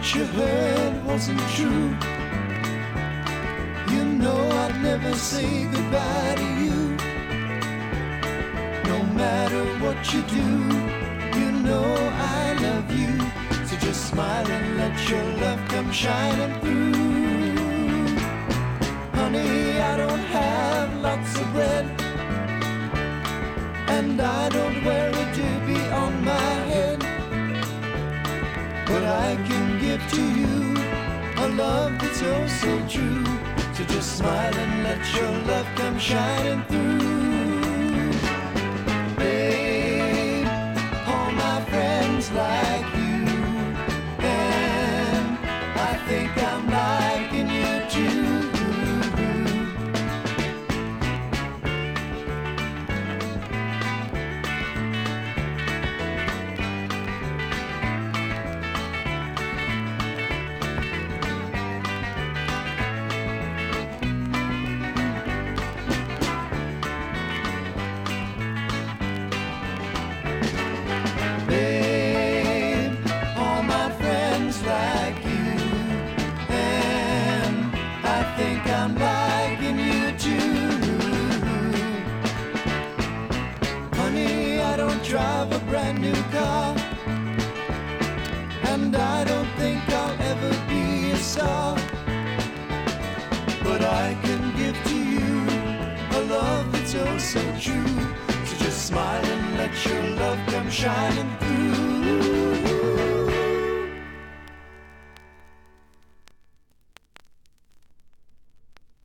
what you heard wasn't true. You know I'd never say goodbye to you. No matter what you do, you know I love you. So just smile and let your love come shining through. Honey, I don't have lots of bread, and I don't wear a doobie on my head, but I can give to you a love that's oh so true. So just smile and let your love come shining through. Babe, all my friends like you, and I think I'm liking you too. I'm liking you too. Honey, I don't drive a brand new car, and I don't think I'll ever be a star, but I can give to you a love that's oh so true. So just smile and let your love come shining through.